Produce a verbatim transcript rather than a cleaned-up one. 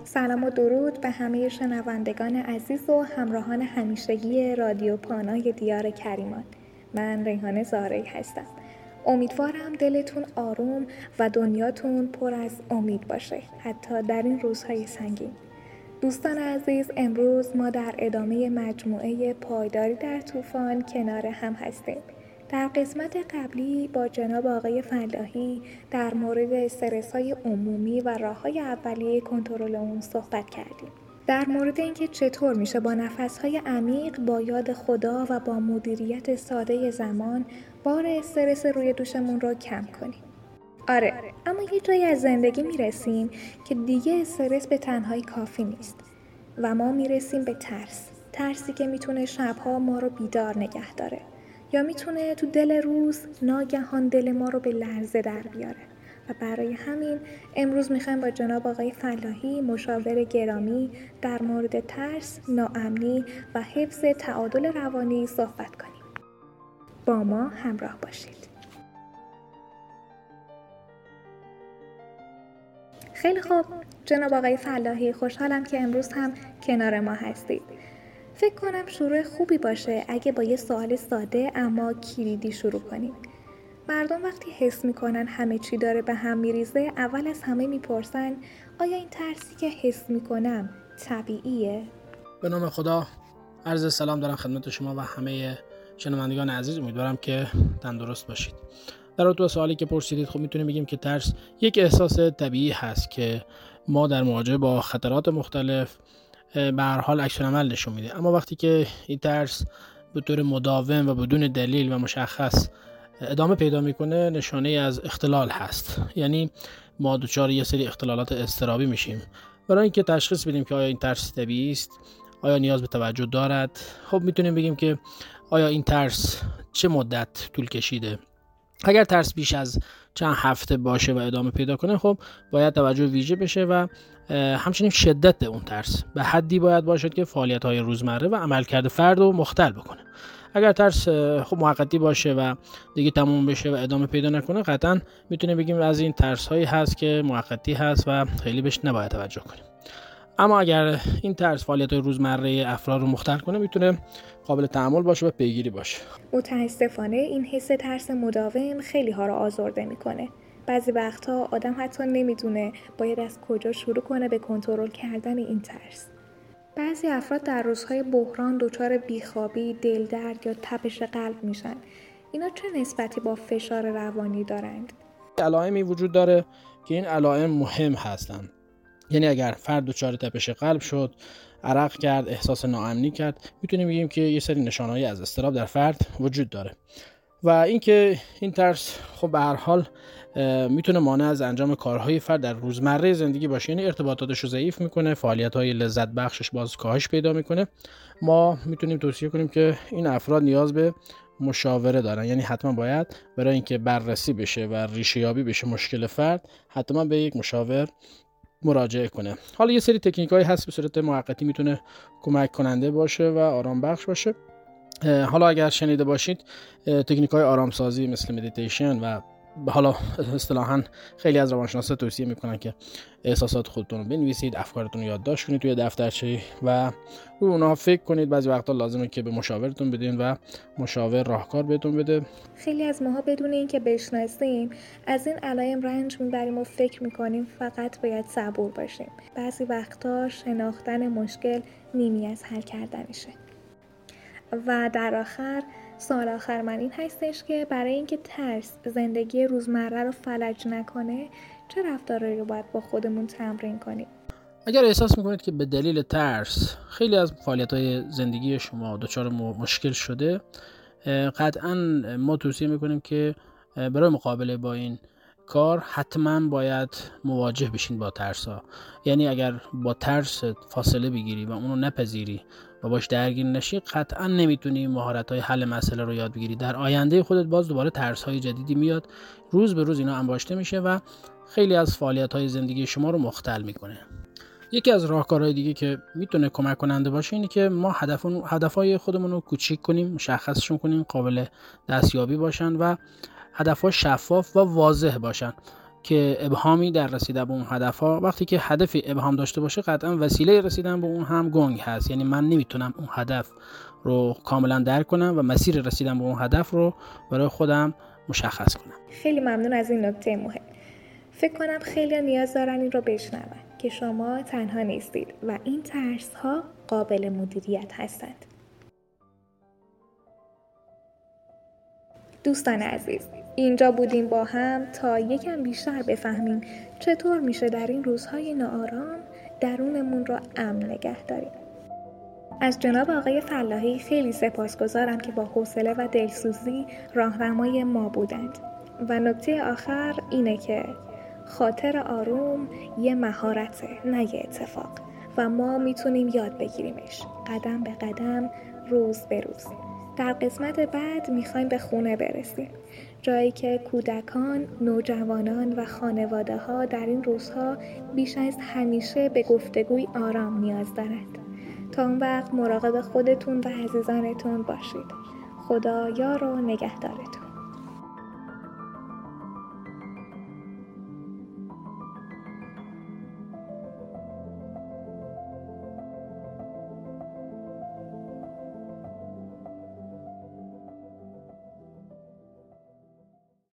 سلام و درود به همه شنوندگان عزیز و همراهان همیشگی رادیو پانای دیار کریمان. من ریحانه زارعی هستم. امیدوارم دلتون آروم و دنیاتون پر از امید باشه، حتی در این روزهای سنگین. دوستان عزیز، امروز ما در ادامه مجموعه پایداری در طوفان کنار هم هستیم. در قسمت قبلی با جناب آقای فلاحی در مورد استرس‌های عمومی و راه‌های اولیه کنترل اون صحبت کردیم. در مورد اینکه چطور میشه با نفس‌های عمیق، با یاد خدا و با مدیریت ساده زمان بار استرس روی دوشمون رو کم کنیم. آره، اما یه جایی از زندگی میرسیم که دیگه استرس به تنهایی کافی نیست و ما میرسیم به ترس. ترسی که میتونه شبها ما رو بیدار نگه داره یا میتونه تو دل روز ناگهان دل ما رو به لرزه در بیاره. و برای همین امروز میخوایم با جناب آقای فلاحی، مشاور گرامی، در مورد ترس، ناامنی و حفظ تعادل روانی صحبت کنیم. با ما همراه باشید. خیلی خوب جناب آقای فلاحی، خوشحالم که امروز هم کنار ما هستید. فکر کنم شروع خوبی باشه اگه با یه سوال ساده اما کلیدی شروع کنیم. مردم وقتی حس میکنن همه چی داره به هم میریزه، اول از همه میپرسن آیا این ترسی که حس میکنم طبیعیه؟ به نام خدا، عرض سلام دارم خدمت شما و همه شنوندگان عزیز. امیدوارم که تندرست باشید. در رابطه با سوالی که پرسیدید، خب میتونیم بگیم که ترس یک احساس طبیعی هست که ما در مواجهه با خطرات مختلف به هر حال عکس العمل نشون میده. اما وقتی که این ترس به طور مداوم و بدون دلیل و مشخص ادامه پیدا میکنه، نشانه از اختلال هست. یعنی ما دچار یه سری اختلالات اضطرابی میشیم. برای اینکه تشخیص بدیم که آیا این ترس طبیعی است، آیا نیاز به توجه دارد، خب میتونیم بگیم که آیا این ترس چه مدت طول کشیده. اگر ترس بیش از چند هفته باشه و ادامه پیدا کنه، خب باید توجه ویژه بشه و همچنین شدت اون ترس به حدی باید باشد که فعالیت‌های روزمره و عملکرد فرد رو مختل بکنه. اگر ترس خب موقتی باشه و دیگه تموم بشه و ادامه پیدا نکنه، قطعاً میتونه بگیم از این ترس‌هایی هست که موقتی هست و خیلی بهش نباید توجه کنیم. اما اگر این ترس فعالیت‌های روزمره افراد رو مختل کنه، میتونه قابل تحمل باشه و پیگیری باشه. متاسفانه این حس ترس مداوم خیلی ها رو آزرده میکنه. بعضی وقتها آدم حتی نمیدونه باید از کجا شروع کنه به کنترل کردن این ترس. بعضی افراد در روزهای بحران دچار بیخوابی، دلدرد یا تپش قلب میشن. اینا چه نسبتی با فشار روانی دارند؟ علائمی وجود داره که این علائم مهم هستند. یعنی اگر فرد دچار تپش قلب شد، عرق کرد، احساس ناامنی کرد، میتونیم بگیم که یه سری نشانه‌ای از اضطراب در فرد وجود داره. و اینکه این ترس خب به هر حال میتونه مانع از انجام کارهای فرد در روزمره زندگی باشه. یعنی ارتباطاتش رو ضعیف میکنه، فعالیت‌های لذت بخشش باز کاهش پیدا میکنه. ما میتونیم توصیه کنیم که این افراد نیاز به مشاوره دارن. یعنی حتما باید برای اینکه بررسی بشه و ریشه یابی بشه مشکل فرد، حتما به یک مشاور مراجعه کنه. حالا یه سری تکنیکایی هست به صورت موقتی میتونه کمک کننده باشه و آرام بخش باشه. حالا اگر شنیده باشید، تکنیک‌های آرامسازی مثل مدیتیشن و حالا اصطلاحاً خیلی از روانشناسا توصیه میکنن که احساسات خودتون رو بنویسید، افکارتون رو یادداشت کنید توی دفترچه و روی اونها فکر کنید. بعضی وقتا لازمه که به مشاورتون بدین و مشاور راهکار بهتون بده. خیلی از ماها بدون اینکه بشناسیم از این علائم رنج میبریم و فکر میکنیم فقط باید صبور باشیم. بعضی وقتا شناختن مشکل نیمی از حل کردنشه. و در آخر، سوال آخر من این هستش که برای اینکه ترس زندگی روزمره رو فلج نکنه، چه رفتارهایی رو باید با خودمون تمرین کنیم؟ اگر احساس میکنید که به دلیل ترس خیلی از فعالیت‌های زندگی شما دچار مشکل شده، قطعاً ما توصیه میکنیم که برای مقابله با این کار حتما باید مواجه بشین با ترس ها. یعنی اگر با ترس فاصله بگیری و اونو نپذیری و باش درگیر نشی، قطعا نمیتونی مهارت های حل مسئله رو یاد بگیری. در آینده خودت باز دوباره ترس های جدیدی میاد، روز به روز اینا انباشته میشه و خیلی از فعالیت های زندگی شما رو مختل میکنه. یکی از راهکارهای دیگه که میتونه کمک کننده باشه اینه که ما هدفون هدفهای خودمون رو کوچیک کنیم، مشخصشون کنیم، قابل دستیابی باشن و هدفها شفاف و واضح باشن. که ابهامی در رسیدن به اون هدف ها، وقتی که هدف ابهام داشته باشه قطعا وسیله رسیدن به اون هم گنگ هست. یعنی من نمیتونم اون هدف رو کاملا درک کنم و مسیر رسیدن به اون هدف رو برای خودم مشخص کنم. خیلی ممنون از این نکته مهم. فکر کنم خیلی نیاز دارن این رو بشنون که شما تنها نیستید و این ترس ها قابل مدیریت هستند. دوستان عزیز، اینجا بودیم با هم تا یکم بیشتر بفهمیم چطور میشه در این روزهای ناآرام درونمون رو امن نگه داریم. از جناب آقای فلاحی خیلی سپاسگزارم که با حوصله و دلسوزی راهنمای ما بودند. و نکته آخر اینه که خاطر آروم یه مهارته، نه یه اتفاق، و ما میتونیم یاد بگیریمش قدم به قدم، روز به روز. در قسمت بعد میخوایم به خونه برسیم، جایی که کودکان، نوجوانان و خانواده ها در این روزها بیش از همیشه به گفتگوی آرام نیاز دارند. تا اون وقت مراقب خودتون و عزیزانتون باشید. خدا یار و نگهدارتون.